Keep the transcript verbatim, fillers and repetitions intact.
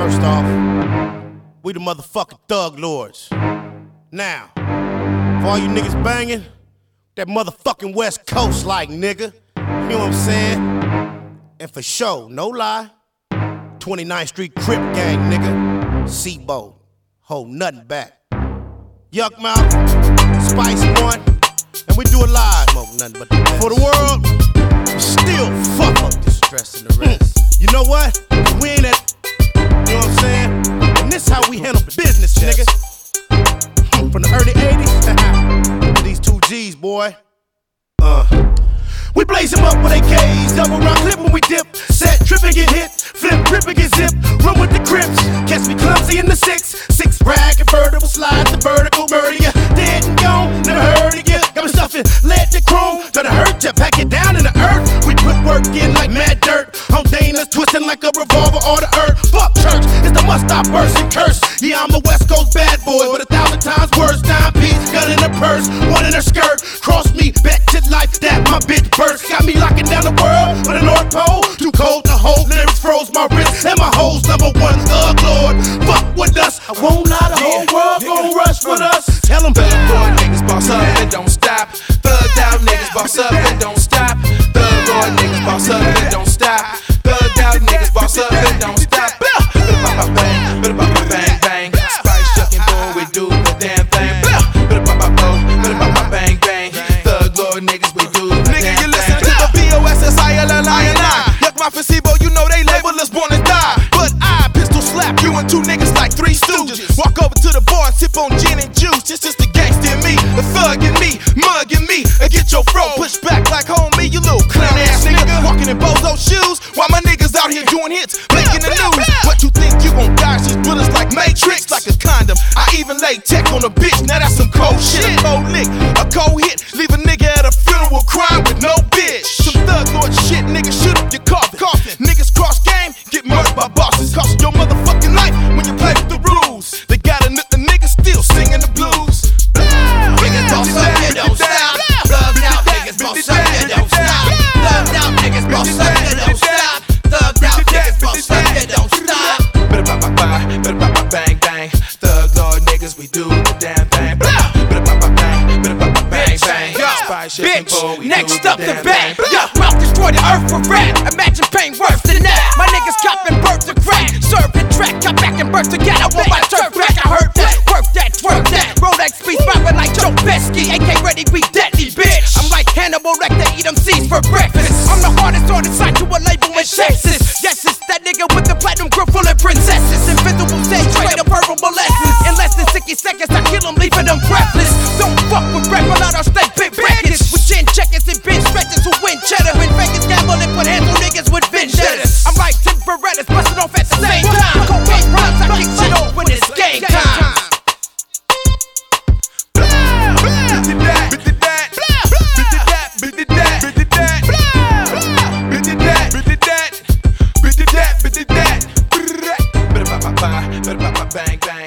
First off, we the motherfucking Thug Lords. Now, for all you niggas banging, that motherfucking West Coast like nigga. You know what I'm saying? And for sure, no lie, twenty-ninth Street Crip Gang nigga. Seabold, hold nothing back. Yuck Mouth, Spice One, and we do it live. Smoke nothing but the best. For the world, still fuck up the stress and the rest. Mm. You know what? We ain't at, you know what I'm saying? And this how we handle business, nigga. From the early eighties, these two G's, boy. Uh. We blaze them up with A Ks, double round clip when we dip. Set, trip and get hit, flip, grip and get zip. Run with the Crips, catch me clumsy in the six. Six rag, convertible slide, the vertical murder ya. Dead and gone, never heard of ya. Got me stuffing lead to chrome, try to hurt ya. Pack it down in the earth, we put work in like mad dirt. On Dana's twisting like a revolver or the earth. Fuck church, it's the must stop verse and curse. Yeah, I'm a West Coast bad boy, but a thousand times worse. Dime piece, gun in her purse, one in her skirt. Cross me, back to life, that my bitch burst. Got me locking down the world with the North Pole. Too cold to hold, lyrics froze my wrist. And my hoes number one Thug Lord. Fuck with us, I won't lie, the whole world gon' rush with us. Tell them Thug Lord niggas boss up and don't stop. Thugged out niggas boss up and don't stop. Thug Lord niggas boss up and don't stop. Thugged out niggas boss up and don't stop. Bada bang bang, bada bang bang bang. Spice shucking boy, we do the damn thing. Bada bang bang, bada bang bang. Thug Lord niggas, we do the damn thing. V O S S I L L I N I. Yuck Mouth and Seabold, you know they label us born to die. But I pistol slap you and two niggas like three stooges. Walk over to the bar and sip on gin and juice. It's just the gangsta in me, the thug in me, mug in me. And get your fro pushed back like homie, you little clown ass nigga. Walking in bozo shoes while my niggas out here doing hits, making the news. What you think you gon' dodge these bullets like Matrix, like a condom. I even lay tech on a bitch, now that's some cold shit. A cold lick, a cold hit, leave a nigga at a funeral crying with no bitch. Some Thug Lord shit, niggas shoot up your coffin. coffin. Niggas cross game, get murdered by bosses. Cost your motherfucking life when you play with the rules. They got a, a nigga still singing the blues. Niggas boss up, you don't stop. Thugged out niggas boss up, you don't stop. Thugged out niggas boss up, you don't stop. Thugged out niggas boss up, you don't stop. Bada bang bang, bada bang bang bang. Thug Lord niggas, we do the damn thing. Bada bang bang, bada bang bang bang. Bitch, next up the bang. Yuck Mouth destroy the earth for rap. Imagine pain worse than that. My niggas copping birth to crack. Serving track, got back and birth again. I want my turf back. I heard that. Work that, twerk that. Rolex beats mopping like Joe Pesky. A K ready, we deadly, bitch. I'm like Hannibal Lecter, eat them seeds for breakfast. I'm the hardest on the side to a label in Texas. Yes, it's that nigga with the platinum grip full of princesses. Invisible stage, straight up verbal lessons. In less than sixty seconds, I kill them, leaving them breathless. Don't fuck with rap, a lot of stay big baggage. With chin checkers and bench stretchers who win cheddar. When Vegas gamble and put hands on niggas with vendettas. I'm like Tim Berettas, busting off at the same time. Cocaine rhymes, I kick shit off when it's game time. Bang bang.